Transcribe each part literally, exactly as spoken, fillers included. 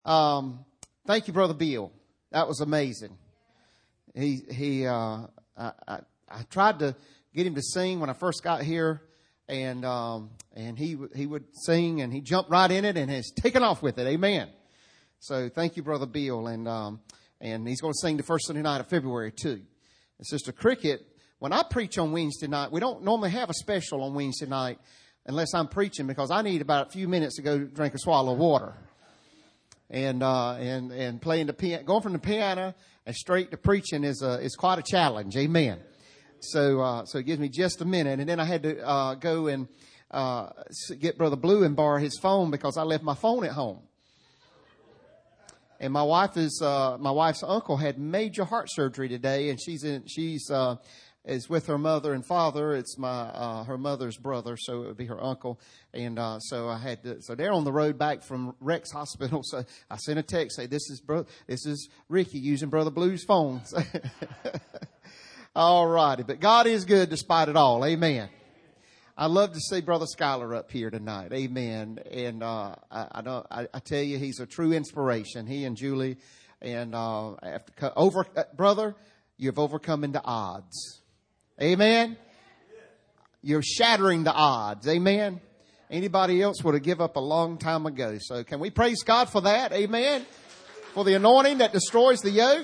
Um, thank you, Brother Bill. That was amazing. He, he, uh, I, I, I tried to get him to sing when I first got here, and, um, and he, he would sing, and he jumped right in it and has taken off with it. Amen. So thank you, Brother Bill. And, um, and he's going to sing the first Sunday night of February too. And Sister Cricket, when I preach on Wednesday night, we don't normally have a special on Wednesday night unless I'm preaching, because I need about a few minutes to go drink a swallow of water. And, uh, and, and playing the piano, going from the piano and straight to preaching is a, is quite a challenge. Amen. So, uh, so it gives me just a minute. And then I had to, uh, go and, uh, get Brother Blue and borrow his phone because I left my phone at home. And my wife is, uh, my wife's uncle had major heart surgery today, and she's in, she's, uh, is with her mother and father. It's my, uh, her mother's brother, so it would be her uncle. And, uh, so I had to, so they're on the road back from Rex Hospital. So I sent a text, say, this is bro, this is Ricky using Brother Blue's phone. All righty. But God is good despite it all. Amen. I love to see Brother Schuyler up here tonight. Amen. And, uh, I, I don't, I, I tell you, he's a true inspiration. He and Julie, and, uh, after, over, uh, brother, you've overcome the odds. Amen. You're shattering the odds. Amen. Anybody else would have given up a long time ago. So can we praise God for that? Amen. For the anointing that destroys the yoke.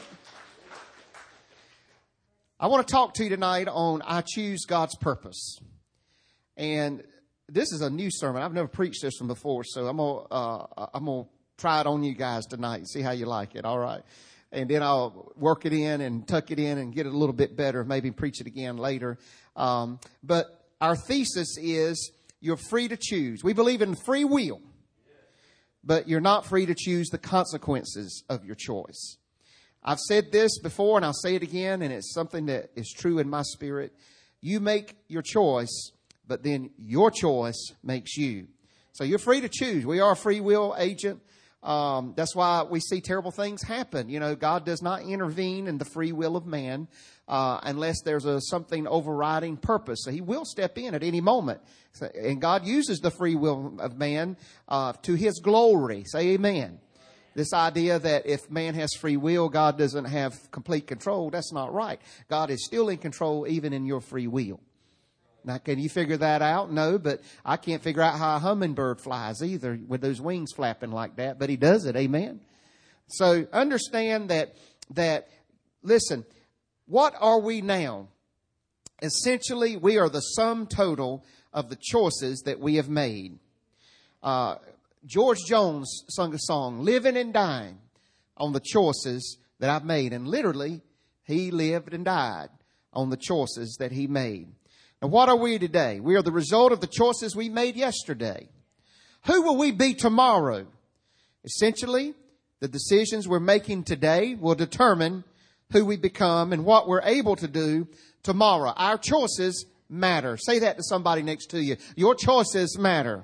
I want to talk to you tonight on I choose God's purpose. And this is a new sermon. I've never preached this one before, so I'm gonna uh, I'm gonna try it on you guys tonight and see how you like it. All right. And then I'll work it in and tuck it in and get it a little bit better, maybe preach it again later. Um, but our thesis is you're free to choose. We believe in free will, but you're not free to choose the consequences of your choice. I've said this before, and I'll say it again, and it's something that is true in my spirit. You make your choice, but then your choice makes you. So you're free to choose. We are a free will agent. Um, that's why we see terrible things happen. You know, God does not intervene in the free will of man, uh, unless there's a something overriding purpose. So he will step in at any moment. So, and God uses the free will of man, uh, to his glory. Say amen. This idea that if man has free will, God doesn't have complete control, that's not right. God is still in control even in your free will. Now, can you figure that out? No, but I can't figure out how a hummingbird flies either with those wings flapping like that, but he does it. Amen. So understand that, that, listen, what are we now? Essentially, we are the sum total of the choices that we have made. Uh, George Jones sung a song, living and dying on the choices that I've made. And literally, he lived and died on the choices that he made. Now, what are we today? We are the result of the choices we made yesterday. Who will we be tomorrow? Essentially, the decisions we're making today will determine who we become and what we're able to do tomorrow. Our choices matter. Say that to somebody next to you. Your choices matter.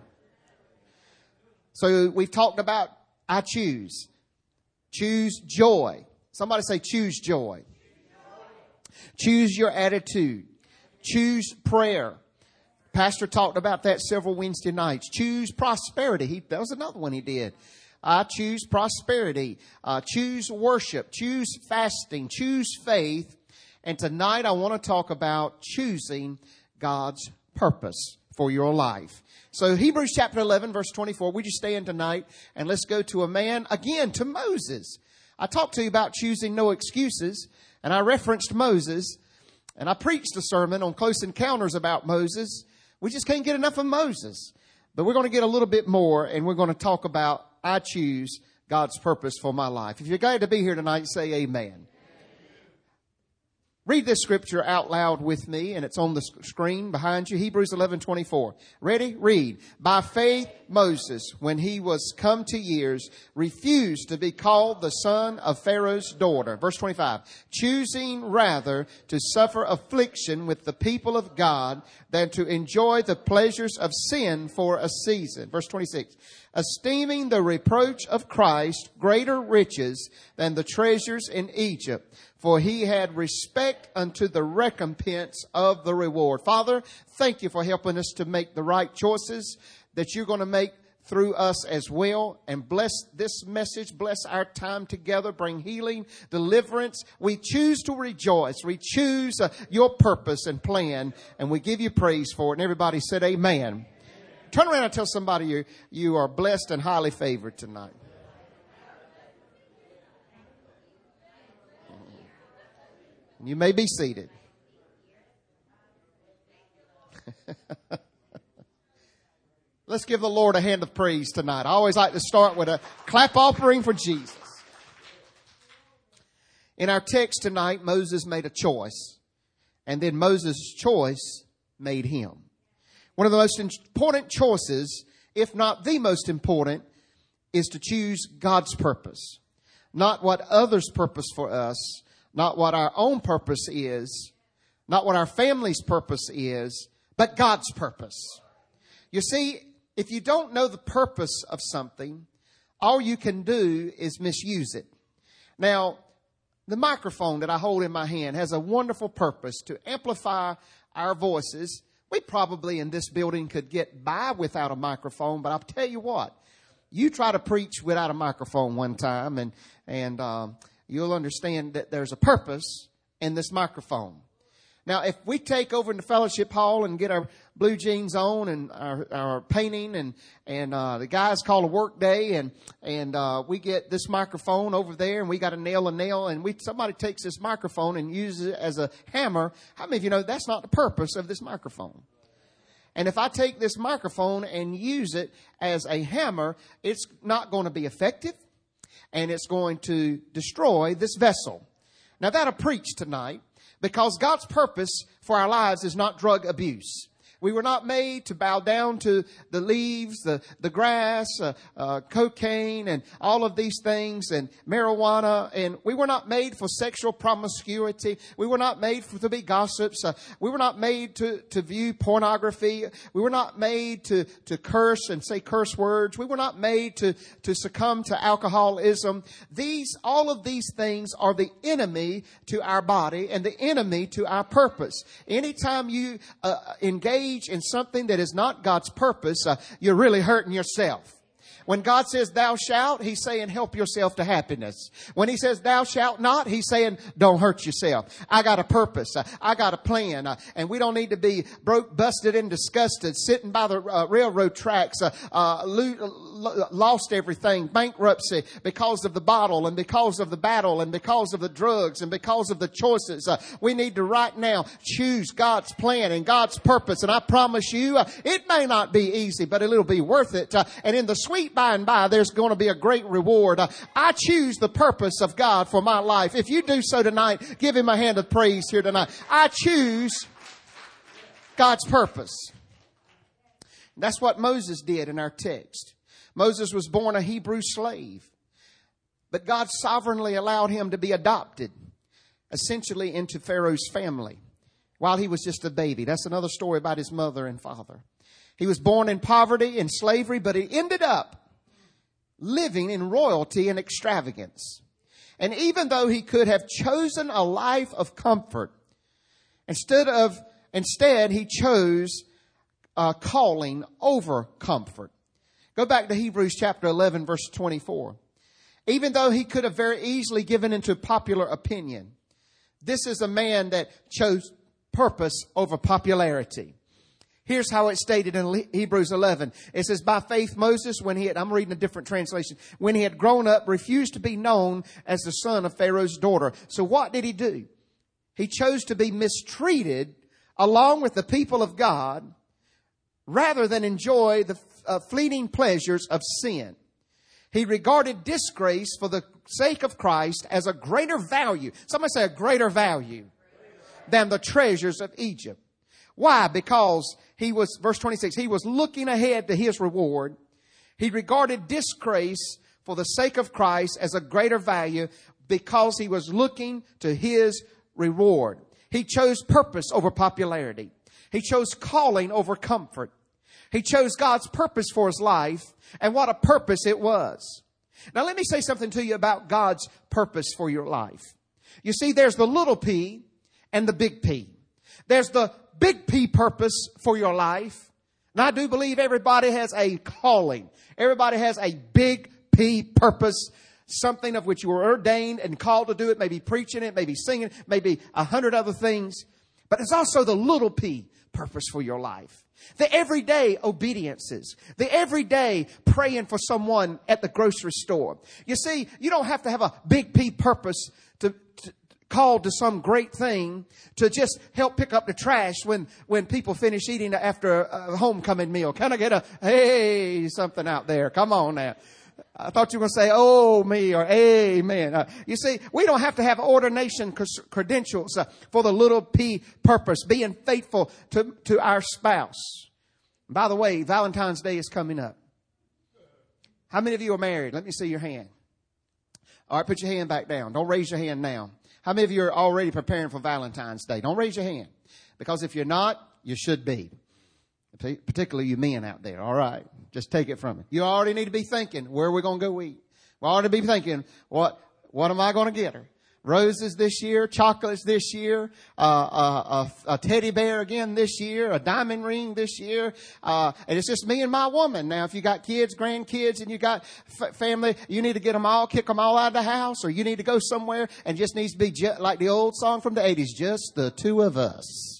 So we've talked about I choose. Choose joy. Somebody say choose joy. Choose your attitude. Choose prayer. Pastor talked about that several Wednesday nights. Choose prosperity. He, that was another one he did. I choose prosperity. Uh, choose worship. Choose fasting. Choose faith. And tonight I want to talk about choosing God's purpose for your life. So Hebrews chapter eleven, verse twenty-four. We just stand tonight and let's go to a man, again, to Moses. I talked to you about choosing no excuses, and I referenced Moses. And I preached a sermon on close encounters about Moses. We just can't get enough of Moses. But we're going to get a little bit more, and we're going to talk about I choose God's purpose for my life. If you're glad to be here tonight, say amen. Read this scripture out loud with me, and it's on the screen behind you. Hebrews eleven twenty-four. Ready? Read. By faith, Moses, when he was come to years, refused to be called the son of Pharaoh's daughter. Verse twenty-five. Choosing rather to suffer affliction with the people of God than to enjoy the pleasures of sin for a season. Verse twenty-six. Esteeming the reproach of Christ greater riches than the treasures in Egypt, for he had respect unto the recompense of the reward. Father, thank you for helping us to make the right choices that you're going to make through us as well. And bless this message. Bless our time together. Bring healing, deliverance. We choose to rejoice. We choose uh, your purpose and plan. And we give you praise for it. And everybody said amen. Amen. Turn around and tell somebody you, you are blessed and highly favored tonight. You may be seated. Let's give the Lord a hand of praise tonight. I always like to start with a clap offering for Jesus. In our text tonight, Moses made a choice, and then Moses' choice made him. One of the most important choices, if not the most important, is to choose God's purpose. Not what others' purpose for us, not what our own purpose is, not what our family's purpose is, but God's purpose. You see, if you don't know the purpose of something, all you can do is misuse it. Now, the microphone that I hold in my hand has a wonderful purpose to amplify our voices. We probably in this building could get by without a microphone, but I'll tell you what, you try to preach without a microphone one time and, and, um, you'll understand that there's a purpose in this microphone. Now, if we take over in the fellowship hall and get our blue jeans on and our, our painting and, and, uh, the guys call a work day and, and, uh, we get this microphone over there and we got to nail a nail and we, somebody takes this microphone and uses it as a hammer. How many of you know that's not the purpose of this microphone? And if I take this microphone and use it as a hammer, it's not going to be effective. And it's going to destroy this vessel. Now that'll preach tonight because God's purpose for our lives is not drug abuse. We were not made to bow down to the leaves, the, the grass, uh, uh, cocaine, and all of these things, and marijuana. And we were not made for sexual promiscuity. We were not made for, to be gossips. Uh, we were not made to, to view pornography. We were not made to, to curse and say curse words. We were not made to, to succumb to alcoholism. These, all of these things are the enemy to our body and the enemy to our purpose. Anytime you uh, engage in something that is not God's purpose, uh, you're really hurting yourself. When God says thou shalt, he's saying help yourself to happiness. When he says thou shalt not, he's saying don't hurt yourself. I got a purpose. Uh, I got a plan. Uh, and we don't need to be broke, busted, and disgusted, sitting by the uh, railroad tracks, uh, uh, lo- lost everything, bankruptcy because of the bottle and because of the battle and because of the drugs and because of the choices. Uh, we need to right now choose God's plan and God's purpose. And I promise you, uh, it may not be easy, but it'll be worth it. Uh, and in the sweet by and by, there's going to be a great reward. Uh, I choose the purpose of God for my life. If you do so tonight, give him a hand of praise here tonight. I choose God's purpose. That's what Moses did in our text. Moses was born a Hebrew slave, but God sovereignly allowed him to be adopted, essentially into Pharaoh's family, while he was just a baby. That's another story about his mother and father. He was born in poverty and slavery, but he ended up living in royalty and extravagance. And even though he could have chosen a life of comfort, instead of instead he chose a calling over comfort. Go back to Hebrews chapter eleven, verse twenty-four. Even though he could have very easily given into popular opinion, this is a man that chose purpose over popularity. Here's how it's stated in Hebrews eleven. It says, by faith Moses, when he had, I'm reading a different translation, when he had grown up, refused to be known as the son of Pharaoh's daughter. So what did he do? He chose to be mistreated along with the people of God rather than enjoy the uh, fleeting pleasures of sin. He regarded disgrace for the sake of Christ as a greater value. Somebody say a greater value than the treasures of Egypt. Why? Because he was, verse twenty-six, he was looking ahead to his reward. He regarded disgrace for the sake of Christ as a greater value because he was looking to his reward. He chose purpose over popularity. He chose calling over comfort. He chose God's purpose for his life, and what a purpose it was. Now let me say something to you about God's purpose for your life. You see, there's the little p and the big P. There's the big P purpose for your life, And I do believe everybody has a calling. Everybody has a big P purpose, something of which you were ordained and called to do it, maybe preaching it, maybe singing, maybe a hundred other things. But it's also the little P purpose for your life. The everyday obediences. The everyday praying for someone at the grocery store. You see, you don't have to have a big P purpose to, to called to some great thing to just help pick up the trash when, when people finish eating after a homecoming meal. Can I get a, hey, something out there? Come on now. I thought you were going to say, oh, me, or amen. Uh, you see, we don't have to have ordination credentials uh, for the little P purpose, being faithful to, to our spouse. By the way, Valentine's Day is coming up. How many of you are married? Let me see your hand. All right, put your hand back down. Don't raise your hand now. How many of you are already preparing for Valentine's Day? Don't raise your hand. Because if you're not, you should be. Particularly you men out there. All right. Just take it from me. You already need to be thinking, where are we going to go eat? We already be thinking, what, what am I going to get her? Roses this year, chocolates this year, uh, uh, a, a teddy bear again this year, a diamond ring this year. Uh, and it's just me and my woman. Now, if you got kids, grandkids, and you got f- family, you need to get them all, kick them all out of the house, or you need to go somewhere and just needs to be just like the old song from the eighties, just the two of us.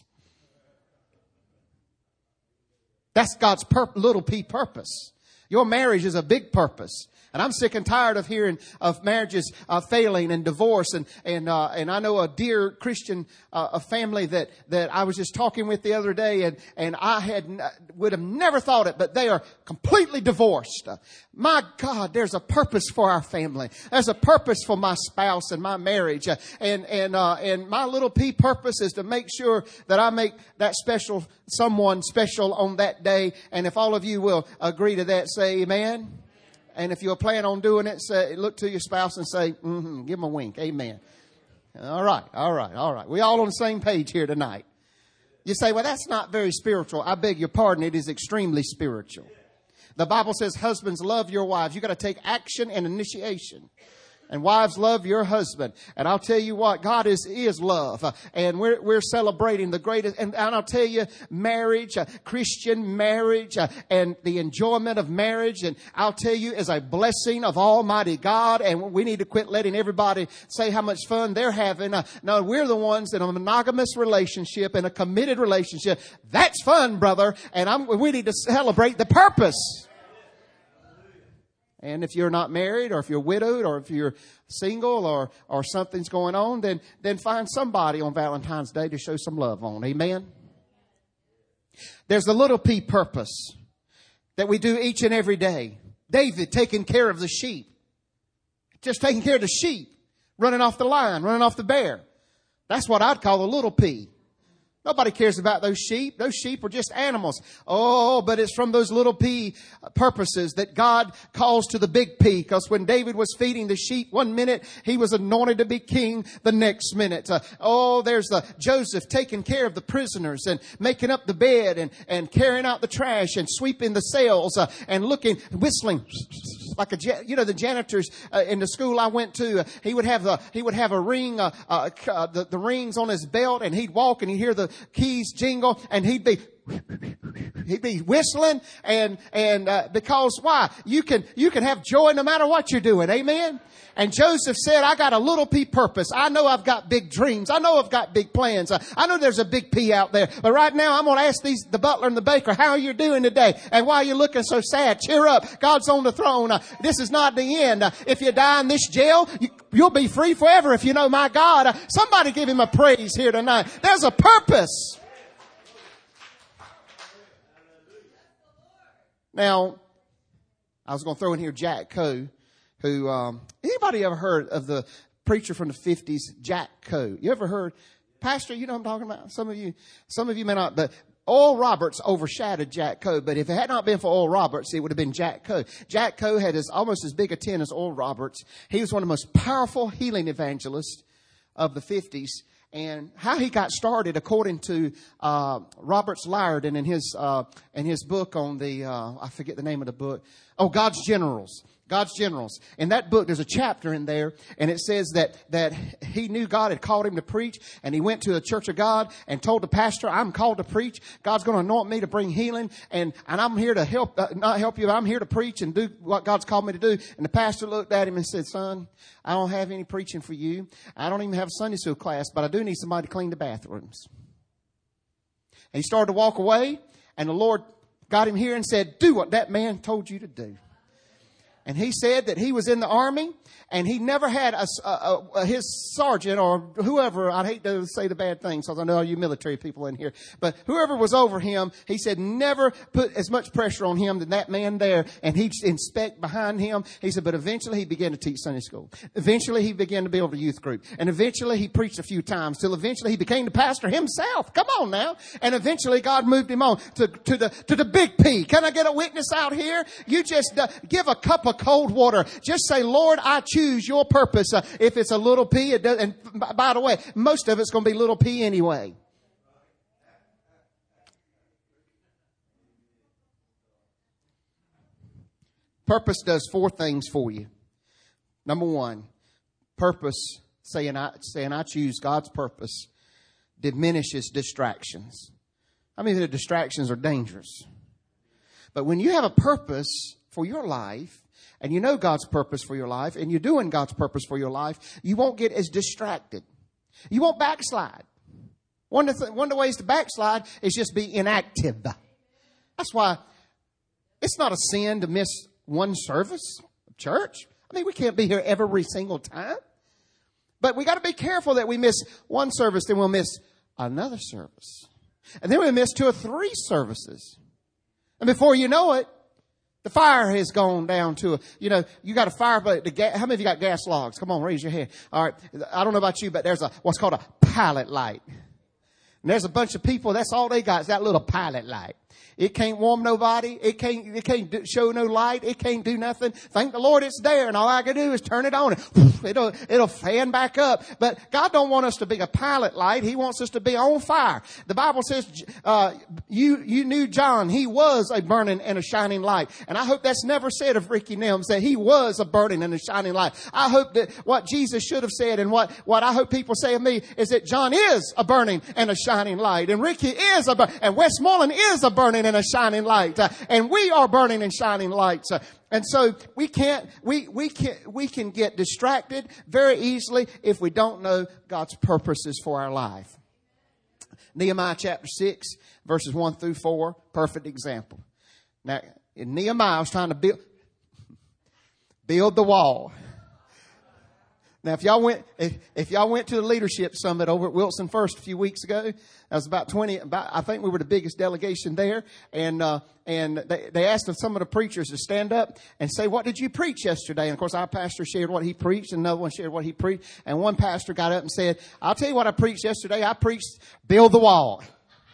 That's God's pur- little P purpose. Your marriage is a big purpose. And I'm sick and tired of hearing of marriages uh, failing and divorce. And and uh, and I know a dear Christian uh, a family that that I was just talking with the other day, and and I had would have never thought it, but they are completely divorced. My God, there's a purpose for our family. There's a purpose for my spouse and my marriage. Uh, and and uh, and my little P purpose is to make sure that I make that special someone special on that day. And if all of you will agree to that, say amen. And if you're planning on doing it, say, look to your spouse and say, mm-hmm, give them a wink. Amen. All right, all right, all right. We all on the same page here tonight. You say, well, that's not very spiritual. I beg your pardon. It is extremely spiritual. The Bible says, husbands, love your wives. You got to take action and initiation. And wives, love your husband. And I'll tell you what, God is, is love. Uh, and we're, we're celebrating the greatest. And, and I'll tell you, marriage, uh, Christian marriage, uh, and the enjoyment of marriage. And I'll tell you, is a blessing of Almighty God. And we need to quit letting everybody say how much fun they're having. Uh, no, we're the ones in a monogamous relationship, in a committed relationship. That's fun, brother. And I'm, we need to celebrate the purpose. And if you're not married, or if you're widowed, or if you're single, or or something's going on, then then find somebody on Valentine's Day to show some love on. Amen? There's a little P purpose that we do each and every day. David taking care of the sheep. Just taking care of the sheep. Running off the lion, running off the bear. That's what I'd call a little P. Nobody cares about those sheep. Those sheep are just animals. Oh, but it's from those little P purposes that God calls to the big P. Because when David was feeding the sheep one minute, he was anointed to be king the next minute. Uh, oh, there's the Joseph taking care of the prisoners and making up the bed and, and carrying out the trash and sweeping the cells uh, and looking, whistling like a, you know, the janitors uh, in the school I went to. Uh, he would have the, he would have a ring, uh, uh, uh, the, the rings on his belt, and he'd walk and he'd hear the keys jingle, and he'd be he'd be whistling, and and uh, because why? You can you can have joy no matter what you're doing. Amen. And Joseph said, I got a little P purpose. I know I've got big dreams. I know I've got big plans. I, I know there's a big P out there. But right now I'm going to ask these, the butler and the baker, how are you doing today? And why are you looking so sad? Cheer up. God's on the throne. Uh, this is not the end. Uh, if you die in this jail, you, you'll be free forever if you know my God. Uh, somebody give him a praise here tonight. There's a purpose. Now, I was going to throw in here Jack Coe. Who, um, anybody ever heard of the preacher from the fifties, Jack Coe? You ever heard? Pastor, you know what I'm talking about? Some of you, some of you may not, but Oral Roberts overshadowed Jack Coe. But if it had not been for Oral Roberts, it would have been Jack Coe. Jack Coe had as, almost as big a tent as Oral Roberts. He was one of the most powerful healing evangelists of the fifties. And how he got started, according to uh, Roberts Liardon in his uh, in his book on the, uh, I forget the name of the book, oh, God's Generals. God's Generals. In that book, there's a chapter in there, and it says that, that he knew God had called him to preach, and he went to the Church of God and told the pastor, I'm called to preach. God's going to anoint me to bring healing, and, and I'm here to help, uh, not help you, but I'm here to preach and do what God's called me to do. And the pastor looked at him and said, son, I don't have any preaching for you. I don't even have a Sunday school class, but I do need somebody to clean the bathrooms. And he started to walk away, and the Lord got him here and said, do what that man told you to do. And he said that he was in the army, and he never had a, a, a, his sergeant or whoever, I hate to say the bad things because I know all you military people in here, but whoever was over him, he said never put as much pressure on him than that man there, and he'd inspect behind him. He said, but eventually he began to teach Sunday school. Eventually he began to build a youth group. And eventually he preached a few times till eventually he became the pastor himself. Come on now. And eventually God moved him on to, to the, to the big P. Can I get a witness out here? You just uh, give a cup of cold water. Just say, Lord, I choose your purpose. Uh, if it's a little P, it does, and by the way, most of it's going to be little P anyway. Purpose does four things for you. Number one, purpose, saying I, saying I choose God's purpose, diminishes distractions. I mean, the distractions are dangerous. But when you have a purpose for your life, and you know God's purpose for your life, and you're doing God's purpose for your life, you won't get as distracted. You won't backslide. One of the, th- one of the ways to backslide is just be inactive. That's why it's not a sin to miss one service of church. I mean, we can't be here every single time. But we got to be careful that we miss one service, then we'll miss another service. And then we'll miss two or three services. And before you know it, the fire has gone down to a, you know, you got a fire, but the gas, how many of you got gas logs? Come on, raise your hand. All right. I don't know about you, but there's a, what's called a pilot light. And there's a bunch of people, that's all they got is that little pilot light. It can't warm nobody. It can't, it can't do, show no light. It can't do nothing. Thank the Lord it's there. And all I can do is turn it on. And it'll, it'll fan back up. But God don't want us to be a pilot light. He wants us to be on fire. The Bible says, uh, you, you knew John. He was a burning and a shining light. And I hope that's never said of Ricky Nelms, that he was a burning and a shining light. I hope that what Jesus should have said and what, what I hope people say of me is that John is a burning and a shining light. And Ricky is a burning, and Westmoreland is a burning and a shining light. Uh, and we are burning and shining lights. Uh, and so we can't, we, we can, we can get distracted very easily if we don't know God's purposes for our life. Nehemiah chapter six, verses one through four, perfect example. Now, in Nehemiah, I was trying to build, build the wall. Now, if y'all went, if, if y'all went to the leadership summit over at Wilson First a few weeks ago, that was about twenty, about, I think we were the biggest delegation there. And, uh, and they, they asked some of the preachers to stand up and say, what did you preach yesterday? And of course, our pastor shared what he preached, and another one shared what he preached. And one pastor got up and said, I'll tell you what I preached yesterday. I preached build the wall.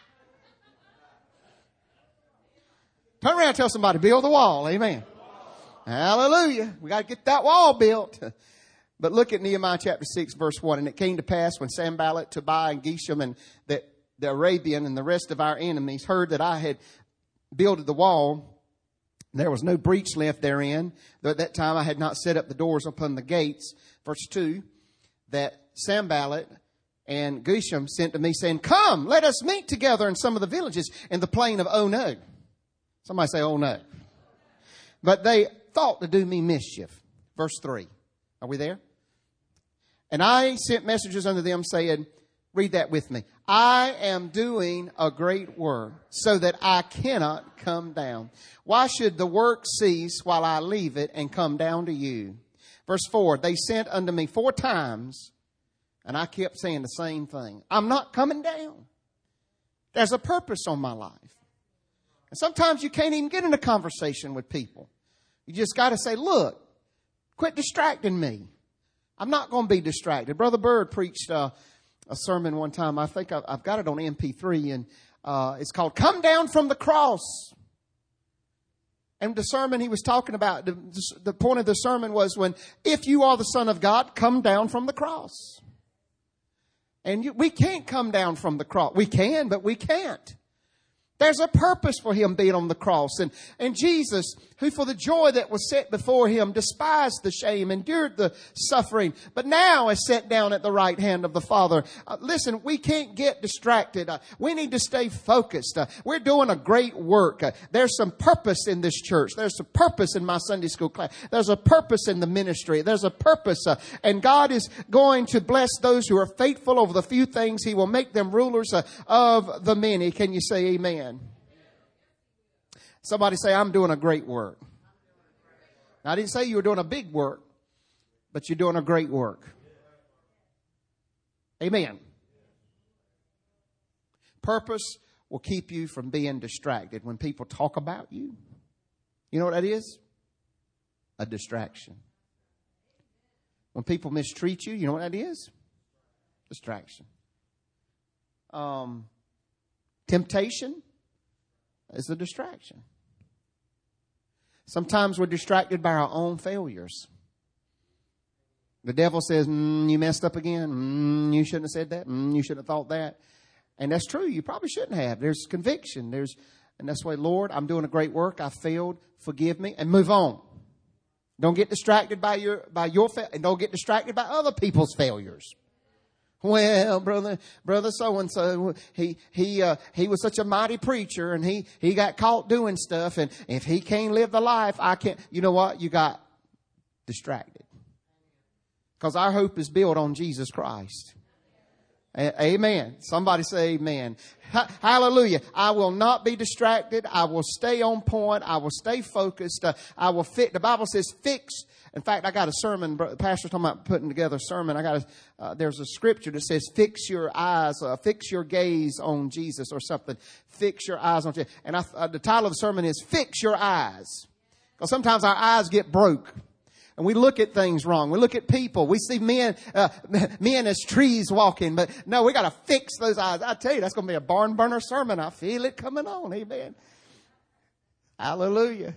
Turn around and tell somebody, build the wall. Amen. Hallelujah. We got to get that wall built. But look at Nehemiah chapter six, verse one. And it came to pass when Sanballat, Tobiah, and Geshem, and the, the Arabian, and the rest of our enemies heard that I had builded the wall, there was no breach left therein. Though at that time I had not set up the doors upon the gates. Verse two, that Sanballat and Geshem sent to me, saying, come, let us meet together in some of the villages in the plain of Ono. Somebody say, oh no. But they thought to do me mischief. Verse three. Are we there? And I sent messages unto them saying, read that with me. I am doing a great work so that I cannot come down. Why should the work cease while I leave it and come down to you? Verse four, they sent unto me four times, and I kept saying the same thing. I'm not coming down. There's a purpose on my life. And sometimes you can't even get in a conversation with people. You just got to say, look, quit distracting me. I'm not going to be distracted. Brother Bird preached uh, a sermon one time. I think I've, I've got it on M P three, and uh, it's called Come Down from the Cross. And the sermon he was talking about, the, the point of the sermon was when, if you are the Son of God, come down from the cross. And you, we can't come down from the cross. We can, but we can't. There's a purpose for him being on the cross. And, and Jesus, who for the joy that was set before him, despised the shame, endured the suffering, but now is set down at the right hand of the Father. Uh, listen, we can't get distracted. Uh, we need to stay focused. Uh, we're doing a great work. Uh, there's some purpose in this church. There's a purpose in my Sunday school class. There's a purpose in the ministry. There's a purpose. Uh, and God is going to bless those who are faithful over the few things. He will make them rulers uh, of the many. Can you say amen? Somebody say, I'm doing a great work. Now, I didn't say you were doing a big work, but you're doing a great work. Amen. Purpose will keep you from being distracted. When people talk about you, you know what that is? A distraction. When people mistreat you, you know what that is? Distraction. Um, temptation is a distraction. Sometimes we're distracted by our own failures. The devil says, mm, you messed up again. Mm, you shouldn't have said that. Mm, you shouldn't have thought that. And that's true. You probably shouldn't have. There's conviction. There's, and that's why, Lord, I'm doing a great work. I failed. Forgive me. And move on. Don't get distracted by your, by your, fa- and don't get distracted by other people's failures. Well, brother, brother so-and-so, he, he, uh, he was such a mighty preacher and he, he got caught doing stuff. And if he can't live the life, I can't, you know what? You got distracted. Because our hope is built on Jesus Christ. A- amen. Somebody say amen. Ha- hallelujah. I will not be distracted. I will stay on point. I will stay focused. Uh, I will fit. The Bible says fix. In fact, I got a sermon. The pastor's talking about putting together a sermon. I got a, uh, there's a scripture that says, fix your eyes, uh, fix your gaze on Jesus or something. Fix your eyes on Jesus. And I, uh, the title of the sermon is Fix Your Eyes. Because sometimes our eyes get broke. And we look at things wrong. We look at people. We see men, uh, men as trees walking. But no, we got to fix those eyes. I tell you, that's going to be a barn burner sermon. I feel it coming on. Amen. Hallelujah.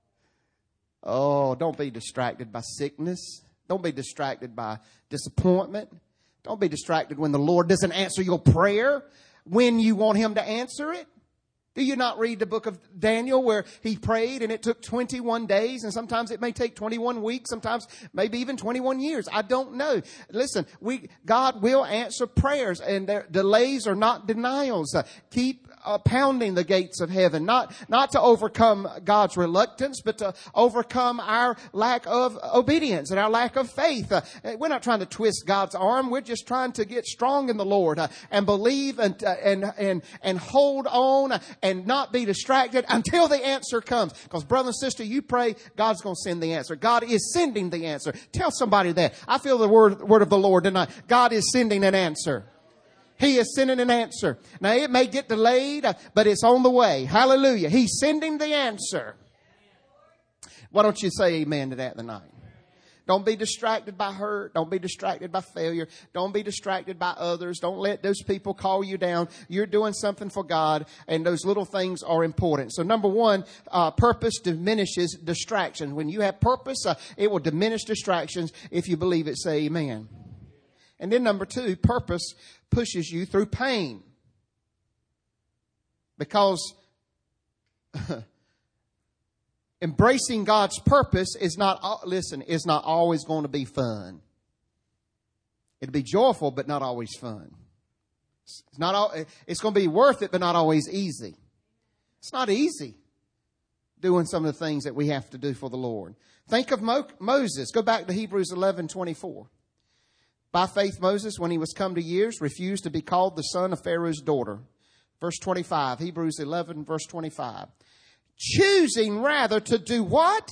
Oh, don't be distracted by sickness. Don't be distracted by disappointment. Don't be distracted when the Lord doesn't answer your prayer when you want him to answer it. Do you not read the book of Daniel where he prayed and it took twenty-one days, and sometimes it may take twenty-one weeks, sometimes maybe even twenty-one years. I don't know. Listen, we God will answer prayers, and their delays are not denials. Uh, keep uh, pounding the gates of heaven, not not to overcome God's reluctance, but to overcome our lack of obedience and our lack of faith. Uh, we're not trying to twist God's arm. We're just trying to get strong in the Lord uh, and believe and uh, and and and hold on. Uh, And not be distracted until the answer comes. Because brother and sister, you pray, God's going to send the answer. God is sending the answer. Tell somebody that. I feel the word, word of the Lord tonight. God is sending an answer. He is sending an answer. Now it may get delayed, but it's on the way. Hallelujah. He's sending the answer. Why don't you say amen to that tonight? Don't be distracted by hurt. Don't be distracted by failure. Don't be distracted by others. Don't let those people call you down. You're doing something for God, and those little things are important. So number one, uh, purpose diminishes distractions. When you have purpose, uh, it will diminish distractions. If you believe it, say amen. And then number two, purpose pushes you through pain. Because embracing God's purpose is not, listen, is not always going to be fun. It'll be joyful, but not always fun. It's not all, it's going to be worth it, but not always easy. It's not easy doing some of the things that we have to do for the Lord. Think of Mo- Moses. Go back to Hebrews eleven twenty-four. By faith, Moses, when he was come to years, refused to be called the son of Pharaoh's daughter. Verse twenty-five, Hebrews eleven, verse twenty-five. Choosing rather to do what?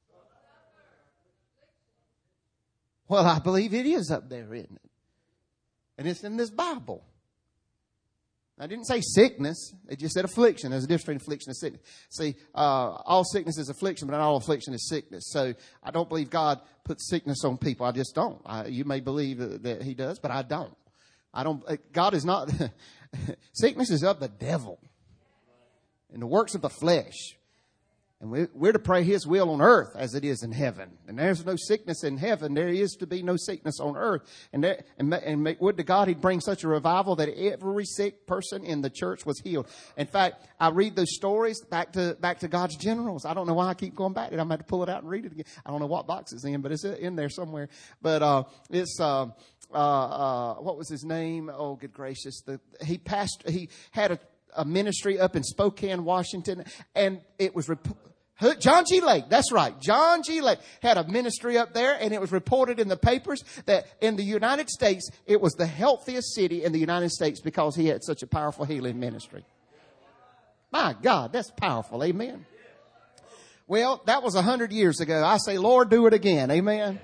Well, I believe it is up there, isn't it? And it's in this Bible. I didn't say sickness. It just said affliction. There's a difference between affliction and sickness. See, uh, all sickness is affliction, but not all affliction is sickness. So I don't believe God puts sickness on people. I just don't. I, you may believe that he does, but I don't. I don't. God is not. Sickness is of the devil and the works of the flesh. And we, we're to pray His will on earth as it is in heaven. And there's no sickness in heaven. There is to be no sickness on earth. And, there, and, and would to God He'd bring such a revival that every sick person in the church was healed. In fact, I read those stories back to back to God's generals. I don't know why I keep going back to it. I'm going to have to pull it out and read it again. I don't know what box it's in, but it's in there somewhere. But uh, it's... Uh, uh, uh, what was his name? Oh, good gracious. The, he passed, he had a, a ministry up in Spokane, Washington, and it was... Rep- John G. Lake, that's right. John G. Lake had a ministry up there, and it was reported in the papers that in the United States, it was the healthiest city in the United States because he had such a powerful healing ministry. My God, that's powerful. Amen. Well, that was a hundred years ago. I say, Lord, do it again. Amen.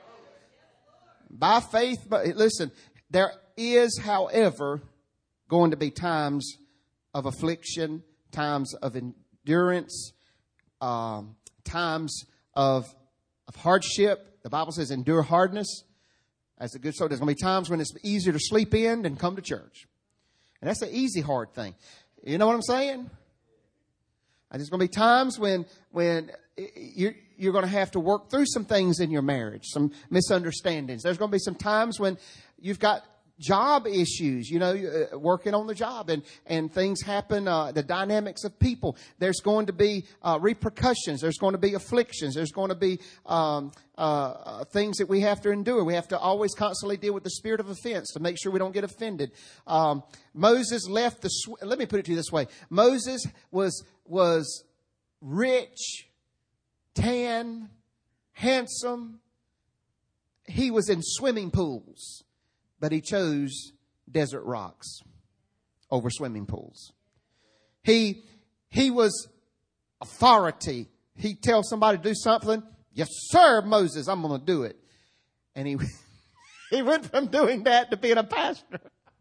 By faith, but listen, there is, however, going to be times of affliction, times of endurance, Um, times of, of hardship. The Bible says endure hardness as a good soldier. There's going to be times when it's easier to sleep in than come to church. And that's the easy hard thing. You know what I'm saying? And there's going to be times when, when you're, you're going to have to work through some things in your marriage, some misunderstandings. There's going to be some times when you've got job issues, you know, uh, working on the job, and, and things happen, uh, the dynamics of people. There's going to be uh, repercussions. There's going to be afflictions. There's going to be um, uh, uh, things that we have to endure. We have to always constantly deal with the spirit of offense to make sure we don't get offended. Um, Moses left the, sw- let me put it to you this way. Moses was, was rich, tan, handsome. He was in swimming pools. But he chose desert rocks over swimming pools. He, he was authority. He tells somebody to do something. Yes, sir, Moses, I'm going to do it. And he, he went from doing that to being a pastor.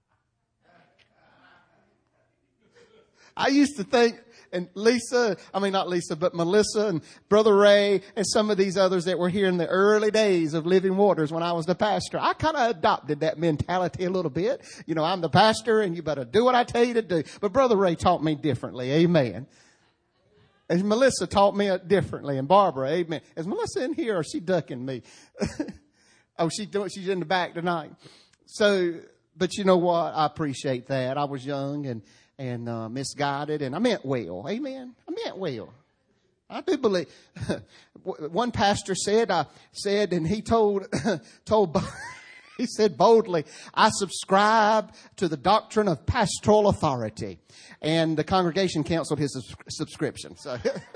I used to think, and Lisa, I mean not Lisa, but Melissa and Brother Ray and some of these others that were here in the early days of Living Waters when I was the pastor, I kind of adopted that mentality a little bit. You know, I'm the pastor and you better do what I tell you to do. But Brother Ray taught me differently. Amen. And Melissa taught me differently. And Barbara, amen. Is Melissa in here or is she ducking me? oh, she, she's in the back tonight. So, but you know what? I appreciate that. I was young and and uh, misguided, and I meant well. Amen. I meant well. I do believe. One pastor said, I said, and he told, told, he said boldly, I subscribe to the doctrine of pastoral authority. And the congregation canceled his subs- subscription. So.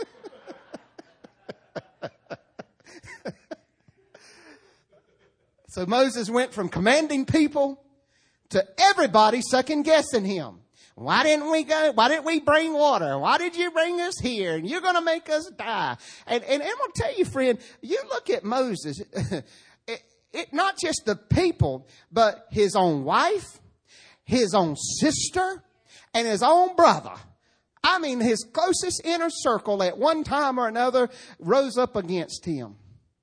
So Moses went from commanding people to everybody second guessing him. Why didn't we go? Why didn't we bring water? Why did you bring us here? And you're going to make us die. And, and I'm going to tell you, friend, you look at Moses, it, it, not just the people, but his own wife, his own sister, and his own brother. I mean, his closest inner circle at one time or another rose up against him.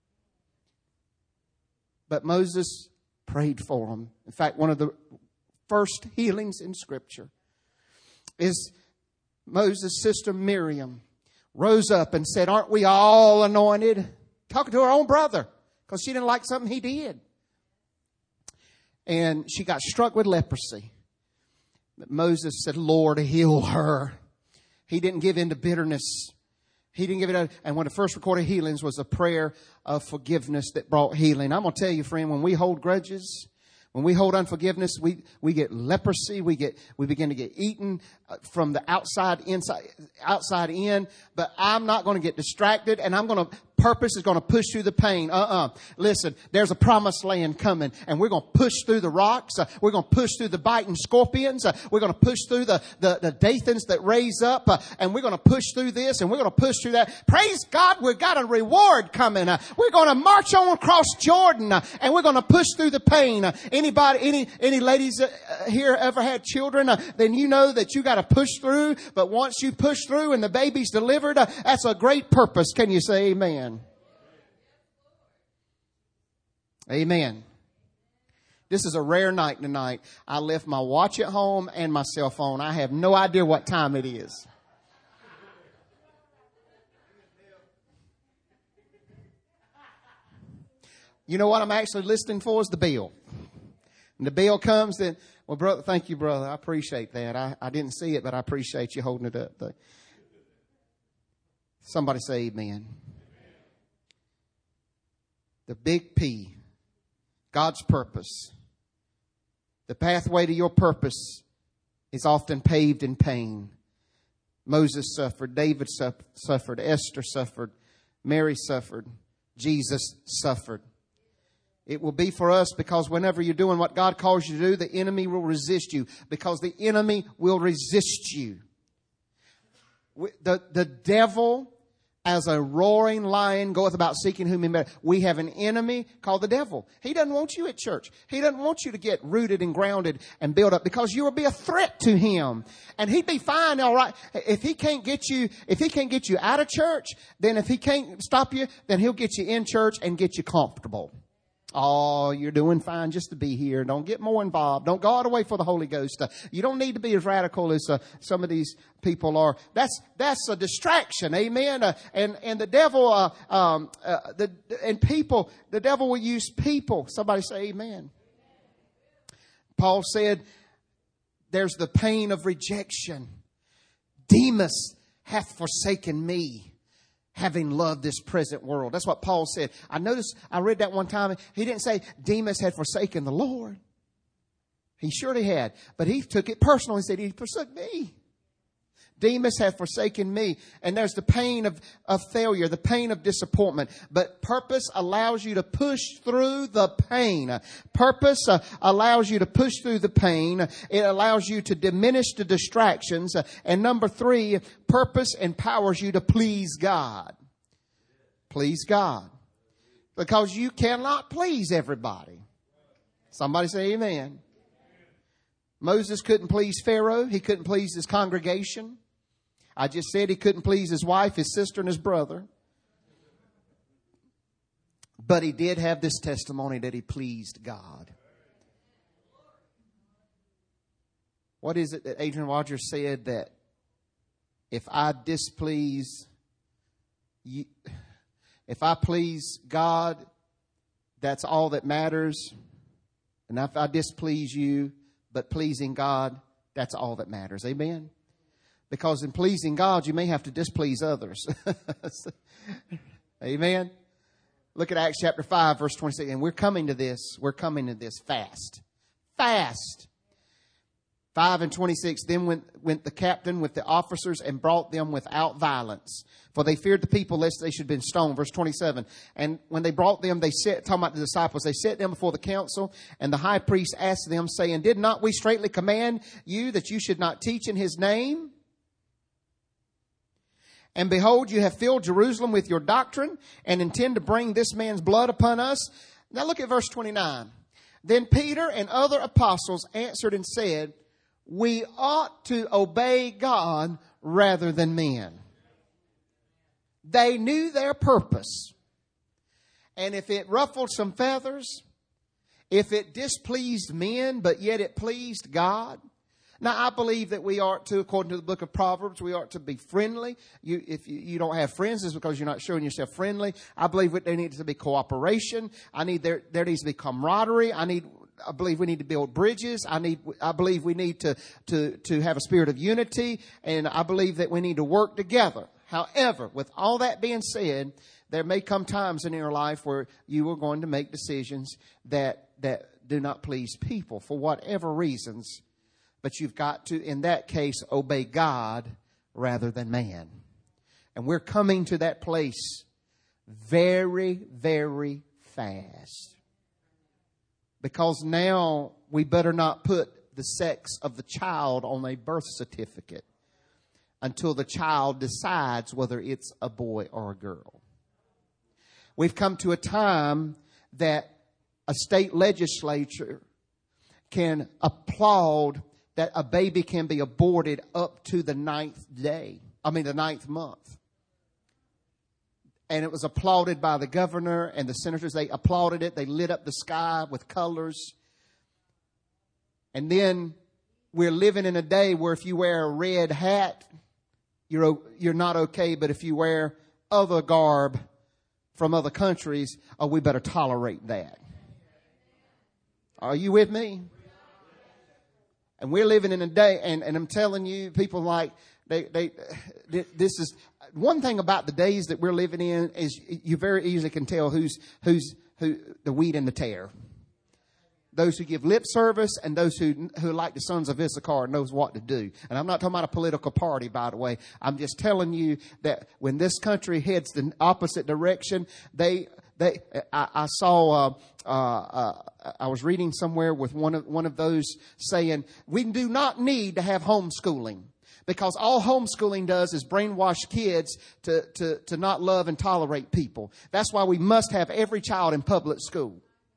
But Moses prayed for him. In fact, one of the first healings in Scripture is Moses' sister Miriam rose up and said, aren't we all anointed? Talking to her own brother because she didn't like something he did. And she got struck with leprosy. But Moses said, Lord, heal her. He didn't give in to bitterness. He didn't give it up. And one of the first recorded healings was a prayer of forgiveness that brought healing. I'm going to tell you, friend, when we hold grudges, when we hold unforgiveness, we, we get leprosy. We get, we begin to get eaten from the outside, inside, outside in. But I'm not going to get distracted, and I'm going to, purpose is going to push through the pain. Uh-uh. Listen, there's a promised land coming, and we're going to push through the rocks. Uh, we're going to push through the biting scorpions. Uh, we're going to push through the, the, the Dathans that raise up, uh, and we're going to push through this, and we're going to push through that. Praise God, we've got a reward coming. Uh, we're going to march on across Jordan, uh, and we're going to push through the pain. Uh, anybody, any, any ladies uh, here ever had children? Uh, then you know that you got to push through. But once you push through and the baby's delivered, uh, that's a great purpose. Can you say amen? Amen. This is a rare night tonight. I left my watch at home and my cell phone. I have no idea what time it is. You know what I'm actually listening for is the bill. And the bill comes, then, well, brother, thank you, brother. I appreciate that. I, I didn't see it, but I appreciate you holding it up. Somebody say amen. The big P, God's purpose. The pathway to your purpose is often paved in pain. Moses suffered, David suffered, Esther suffered, Mary suffered, Jesus suffered. It will be for us because whenever you're doing what God calls you to do, the enemy will resist you, because the enemy will resist you. The, the devil, as a roaring lion, goeth about seeking whom he may. We have an enemy called the devil. He doesn't want you at church. He doesn't want you to get rooted and grounded and built up, because you will be a threat to him. And he'd be fine, all right. If he can't get you, if he can't get you out of church, then if he can't stop you, then he'll get you in church and get you comfortable. Oh, you're doing fine just to be here. Don't get more involved. Don't go all the way for the Holy Ghost. Uh, you don't need to be as radical as uh, some of these people are. That's that's a distraction. Amen. Uh, and and the devil, uh, um, uh, the and people, the devil will use people. Somebody say amen. Paul said, "There's the pain of rejection. Demas hath forsaken me, having loved this present world." That's what Paul said. I noticed, I read that one time. He didn't say Demas had forsaken the Lord. He surely had. But he took it personal. He said, he forsook me. Demas hath forsaken me. And there's the pain of, of failure, the pain of disappointment. But purpose allows you to push through the pain. Purpose uh, allows you to push through the pain. It allows you to diminish the distractions. Uh, and number three, purpose empowers you to please God. Please God. Because you cannot please everybody. Somebody say amen. Moses couldn't please Pharaoh. He couldn't please his congregation. I just said he couldn't please his wife, his sister, and his brother. But he did have this testimony that he pleased God. What is it that Adrian Rogers said? That if I displease you, if I please God, that's all that matters. And if I displease you, but pleasing God, that's all that matters. Amen? Because in pleasing God, you may have to displease others. Amen? Look at Acts chapter five, verse twenty-six. And we're coming to this. We're coming to this fast. Fast. five and twenty-six. Then went, went the captain with the officers and brought them without violence, for they feared the people lest they should have been stoned. Verse twenty-seven. And when they brought them, they set, talking about the disciples, they set them before the council, and the high priest asked them, saying, Did not we straitly command you that you should not teach in his name? And behold, you have filled Jerusalem with your doctrine, and intend to bring this man's blood upon us. Now look at verse twenty-nine. Then Peter and other apostles answered and said, We ought to obey God rather than men. They knew their purpose. And if it ruffled some feathers, if it displeased men, but yet it pleased God. Now, I believe that we ought to, according to the book of Proverbs, we ought to be friendly. You, if you, you don't have friends, it's because you're not showing yourself friendly. I believe that there needs to be cooperation. I need there, there needs to be camaraderie. I need, I believe we need to build bridges. I need, I believe we need to, to, to have a spirit of unity. And I believe that we need to work together. However, with all that being said, there may come times in your life where you are going to make decisions that, that do not please people for whatever reasons. But you've got to, in that case, obey God rather than man. And we're coming to that place very, very fast. Because now we better not put the sex of the child on a birth certificate until the child decides whether it's a boy or a girl. We've come to a time that a state legislature can applaud that a baby can be aborted up to the ninth day. I mean, the ninth month. And it was applauded by the governor and the senators. They applauded it. They lit up the sky with colors. And then we're living in a day where if you wear a red hat, you're, you're not okay. But if you wear other garb from other countries, oh, we better tolerate that. Are you with me? And we're living in a day, and, and I'm telling you, people like, they, they, this is, one thing about the days that we're living in is you very easily can tell who's, who's, who, the wheat and the tare. Those who give lip service and those who, who like the sons of Issachar knows what to do. And I'm not talking about a political party, by the way. I'm just telling you that when this country heads the opposite direction, they, they, I, I saw, uh, uh, uh, I was reading somewhere with one of, one of those saying, we do not need to have homeschooling. Because all homeschooling does is brainwash kids to, to, to not love and tolerate people. That's why we must have every child in public school.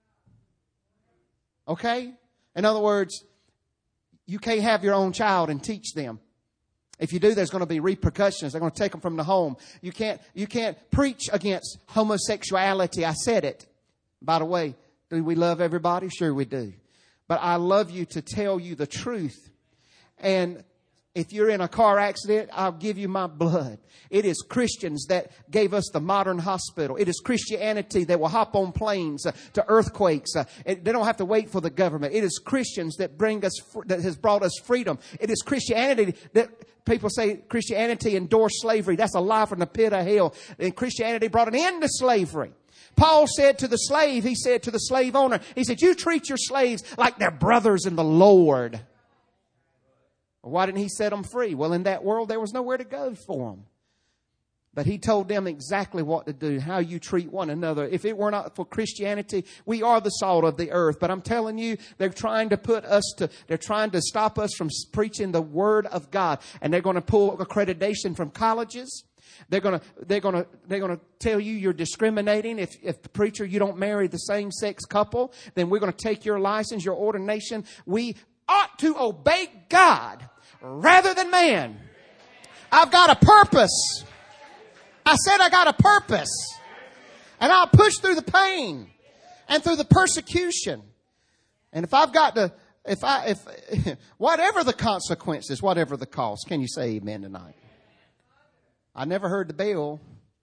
Okay? In other words, you can't have your own child and teach them. If you do, there's going to be repercussions. They're going to take them from the home. You can't, you can't preach against homosexuality. I said it. By the way, do we love everybody? Sure we do. But I love you to tell you the truth. And if you're in a car accident, I'll give you my blood. It is Christians that gave us the modern hospital. It is Christianity that will hop on planes uh, to earthquakes. Uh, it, they don't have to wait for the government. It is Christians that bring us, that has brought us freedom. It is Christianity that people say Christianity endorsed slavery. That's a lie from the pit of hell. And Christianity brought an end to slavery. Paul said to the slave, he said to the slave owner, he said, you treat your slaves like they're brothers in the Lord. Why didn't he set them free? Well, in that world, there was nowhere to go for them. But he told them exactly what to do, how you treat one another. If it were not for Christianity, we are the salt of the earth. But I'm telling you, they're trying to put us to, they're trying to stop us from preaching the word of God. And they're going to pull accreditation from colleges. They're going to, they're going to, they're going to tell you you're discriminating. If, if the preacher, you don't marry the same sex couple, then we're going to take your license, your ordination. We ought to obey God rather than man. I've got a purpose. I said I got a purpose. And I'll push through the pain and through the persecution. And if I've got to, if I, if, whatever the consequences, whatever the cost, can you say amen tonight? I never heard the bell.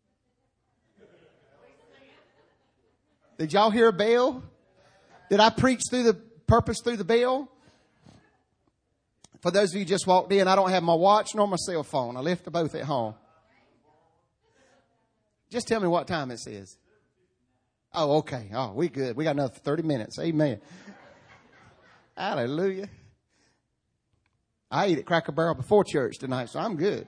Did y'all hear a bell? Did I preach through the purpose through the bell? For those of you who just walked in, I don't have my watch nor my cell phone. I left them both at home. Just tell me what time it says. Oh, okay. Oh, we good. We got another thirty minutes. Amen. Hallelujah. I ate at Cracker Barrel before church tonight, so I'm good.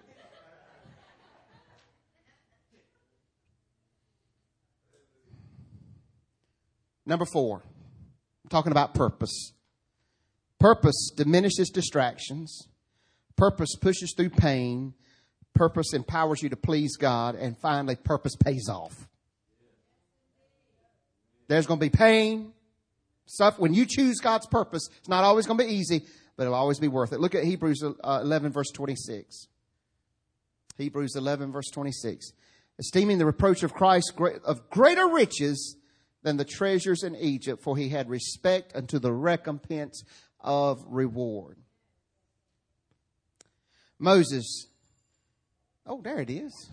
Number four, I'm talking about purpose. Purpose diminishes distractions. Purpose pushes through pain. Purpose empowers you to please God. And finally, purpose pays off. There's going to be pain. Stuff. When you choose God's purpose, it's not always going to be easy, but it'll always be worth it. Look at Hebrews eleven, verse twenty-six. Hebrews eleven, verse twenty-six. Esteeming the reproach of Christ of greater riches than the treasures in Egypt, for he had respect unto the recompense of reward. Moses. Oh, there it is.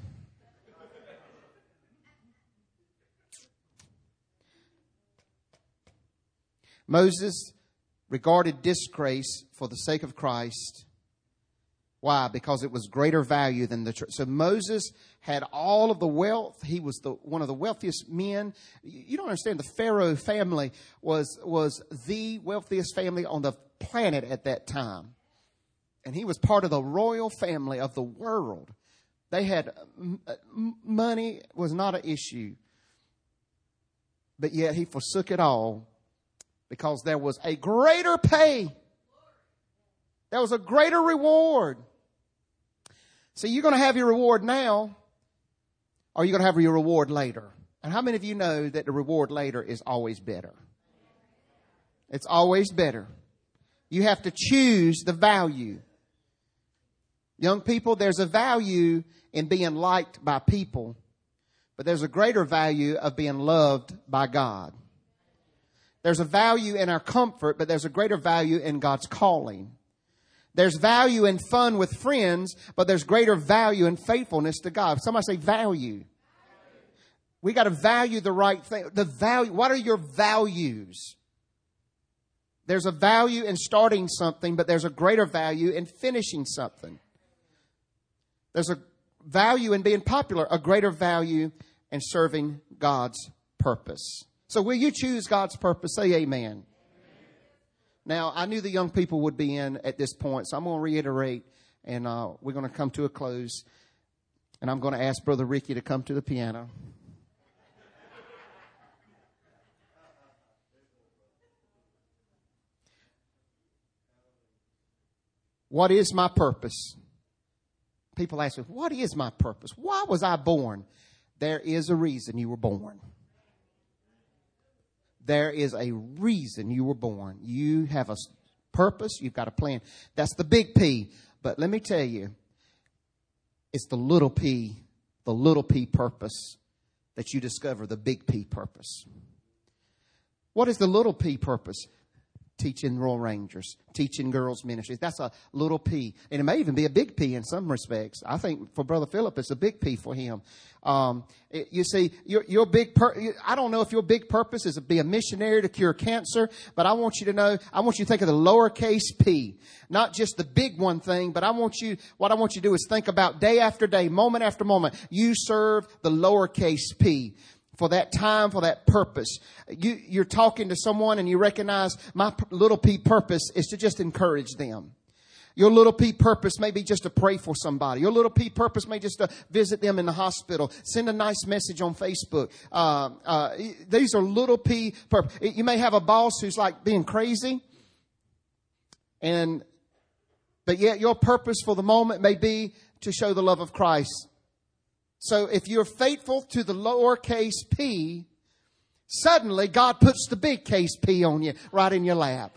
Moses regarded disgrace for the sake of Christ. Why? Because it was greater value than the church. So Moses had all of the wealth. He was the one of the wealthiest men. You don't understand. The Pharaoh family was, was the wealthiest family on the planet at that time. And he was part of the royal family of the world. They had money was not an issue. But yet he forsook it all because there was a greater pay. There was a greater reward. So you're going to have your reward now, or you're going to have your reward later. And how many of you know that the reward later is always better? It's always better. You have to choose the value. Young people, there's a value in being liked by people, but there's a greater value of being loved by God. There's a value in our comfort, but there's a greater value in God's calling. There's value in fun with friends, but there's greater value in faithfulness to God. Somebody say value. We got to value the right thing. The value. What are your values? There's a value in starting something, but there's a greater value in finishing something. There's a value in being popular, a greater value in serving God's purpose. So will you choose God's purpose? Say amen. Now, I knew the young people would be in at this point, so I'm going to reiterate, and uh, we're going to come to a close. And I'm going to ask Brother Ricky to come to the piano. What is my purpose? People ask me, what is my purpose? Why was I born? There is a reason you were born. There is a reason you were born. You have a purpose. You've got a plan. That's the big P. But let me tell you, it's the little p, the little p purpose that you discover the big P purpose. What is the little p purpose? Teaching Royal Rangers, teaching girls ministries. That's a little P. And it may even be a big P in some respects. I think for Brother Philip, it's a big P for him. Um, it, you see, your, your big, pur- I don't know if your big purpose is to be a missionary to cure cancer, but I want you to know, I want you to think of the lowercase p, not just the big one thing, but I want you, what I want you to do is think about day after day, moment after moment, you serve the lowercase p. For that time, for that purpose. You, you're talking to someone and you recognize my p- little p purpose is to just encourage them. Your little p purpose may be just to pray for somebody. Your little p purpose may just to visit them in the hospital. Send a nice message on Facebook. Uh, uh, these are little p purpose. You may have a boss who's like being crazy. And, but yet your purpose for the moment may be to show the love of Christ. So if you're faithful to the lowercase p, suddenly God puts the big case P on you right in your lap.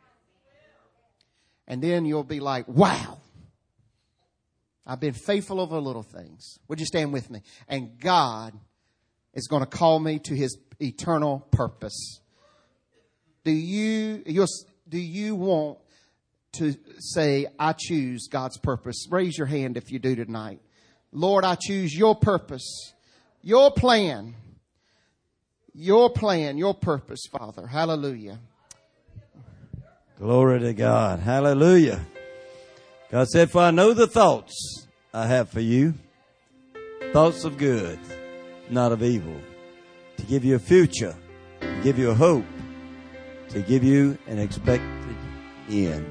And then you'll be like, wow, I've been faithful over little things. Would you stand with me? And God is going to call me to his eternal purpose. Do you, you're, do you want to say, I choose God's purpose? Raise your hand if you do tonight. Lord, I choose your purpose, your plan, your plan, your purpose, Father. Hallelujah. Glory to God. Hallelujah. God said, for I know the thoughts I have for you, thoughts of good, not of evil, to give you a future, to give you a hope, to give you an expected end.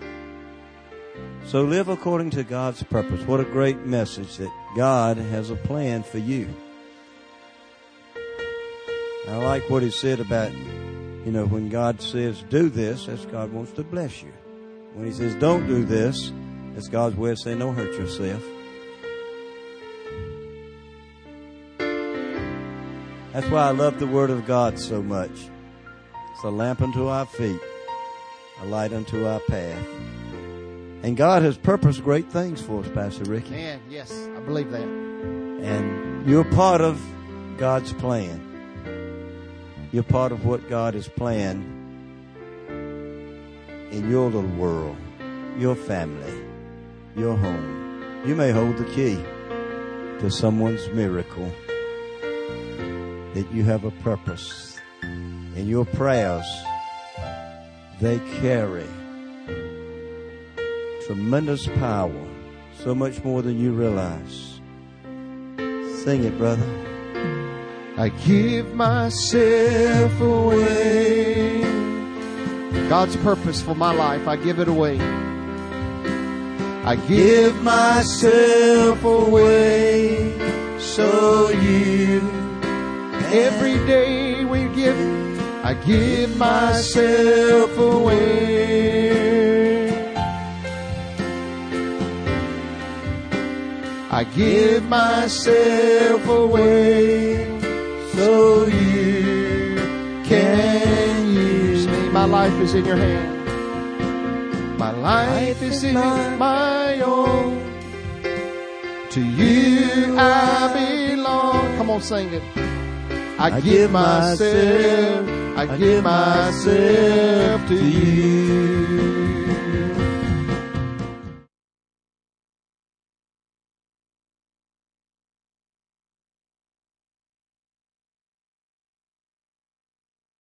So live according to God's purpose. What a great message that God has a plan for you. I like what he said about, you know, when God says do this, that's God wants to bless you. When he says don't do this, that's God's way of saying don't hurt yourself. That's why I love the Word of God so much. It's a lamp unto our feet, a light unto our path. And God has purposed great things for us, Pastor Ricky. Man, yes, I believe that. And you're part of God's plan. You're part of what God has planned in your little world, your family, your home. You may hold the key to someone's miracle. That you have a purpose. And your prayers, they carry tremendous power, so much more than you realize. Sing it, brother. I give myself away. God's purpose for my life, I give it away. I give myself away so you. Every day we give, I give myself away. I give myself away so you can use me. My life is in your hand. My life is in my own. To you I belong. Come on, sing it. I give myself, I give myself to you.